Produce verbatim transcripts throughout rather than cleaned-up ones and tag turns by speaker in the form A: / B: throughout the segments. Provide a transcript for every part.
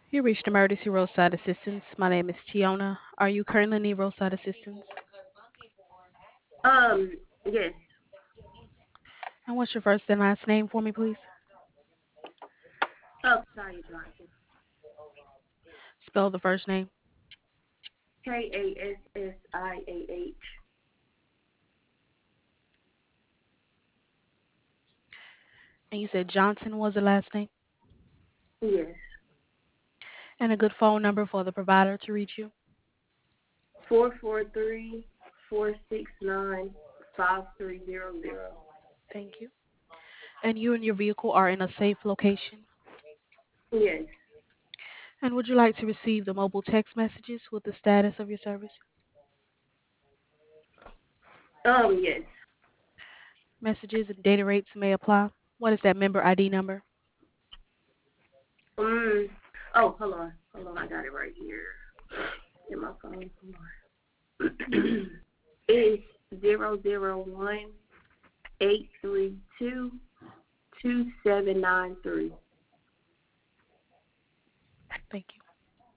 A: You reached emergency roadside assistance. My name is Tiona. Are you currently need roadside assistance?
B: Um, yes.
A: And what's your first and last name for me, please?
B: Oh, Kasiah Johnson.
A: Spell the first name.
B: K A S S I A H.
A: And you said Johnson was the last name.
B: Yes.
A: And a good phone number for the provider to reach you.
B: Four four three four six nine five three zero zero.
A: Thank you. And you and your vehicle are in a safe location.
B: Yes.
A: And would you like to receive the mobile text messages with the status of your service?
B: Um, yes.
A: Messages and data rates may apply. What is that member I D number?
B: Um. Oh, hold on. Hold on. I got it right here in my phone. Hold on. It's zero zero one eight three two two seven nine three.
A: Thank you.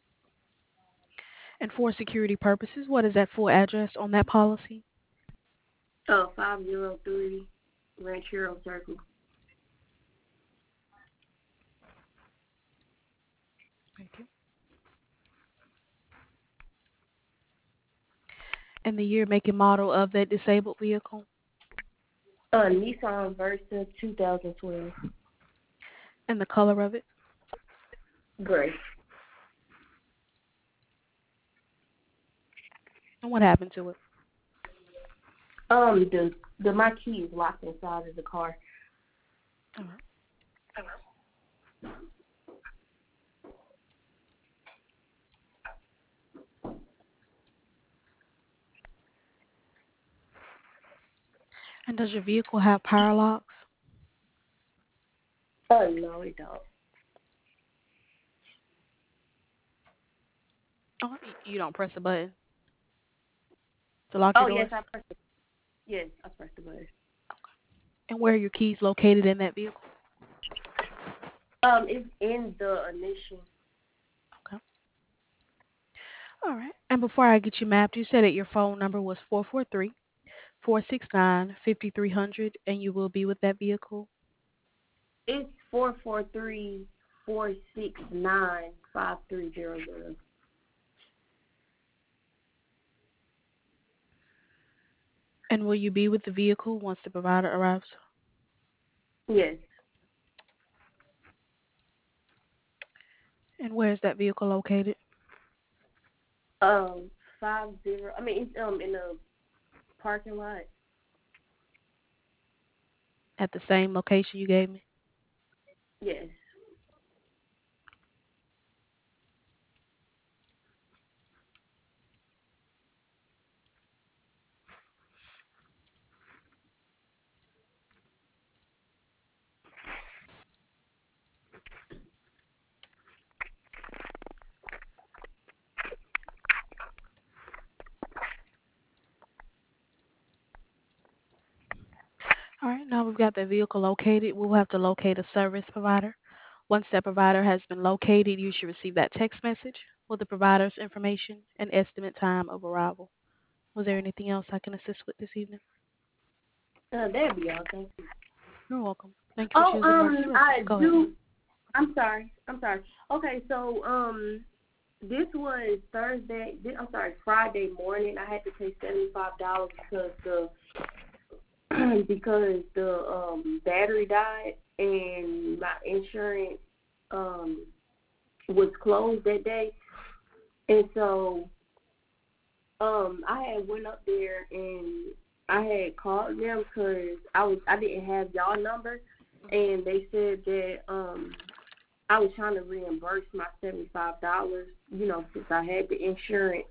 A: And for security purposes, what is that full address on that policy?
B: Uh, five zero three Ranchero Circle.
A: Thank you. And the year, make, and model of that disabled vehicle?
B: Uh, Nissan Versa two thousand twelve.
A: And the color of it?
B: Gray.
A: And what happened to it?
B: Um, the the my key is locked inside of the car.
A: All right. And does your vehicle have power locks?
B: Oh no, it don't.
A: Oh, y- you don't press a button to lock your
B: Oh yes,
A: doors?
B: I pressed it. Yes, I pressed the button.
A: And where are your keys located in that vehicle?
B: Um, it's in the ignition.
A: Okay. All right. And before I get you mapped, you said that your phone number was four four three, four six nine, five three zero zero, and you will be with that vehicle.
B: It's four four three four six nine five three zero zero.
A: And will you be with the vehicle once the provider arrives?
B: Yes.
A: And where is that vehicle located?
B: Um, five zero. I mean, it's um in the parking lot.
A: At the same location you gave me?
B: Yes.
A: All right, now we've got that vehicle located. We'll have to locate a service provider. Once that provider has been located, you should receive that text message with the provider's information and estimate time of arrival. Was there anything else I can assist with this evening?
B: Uh, that'd be all. Thank you.
A: You're welcome. Thank you for
B: Oh,
A: choosing Emergency
B: um,
A: Roadside.
B: I
A: Go ahead.
B: do. I'm sorry. I'm sorry. Okay, so um, this was Thursday. This, I'm sorry, Friday morning. I had to pay seventy five dollars because the because the um battery died and my insurance um was closed that day, and so um I had went up there and I had called them because I was I didn't have y'all number, and they said that um I was trying to reimburse my seventy five dollars, you know, since I had the insurance.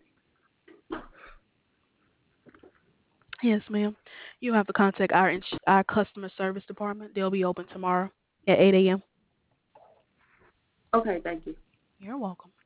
A: Yes, ma'am. You have to contact our ins- our customer service department. They'll be open tomorrow at eight a m.
B: Okay, thank you.
A: You're welcome.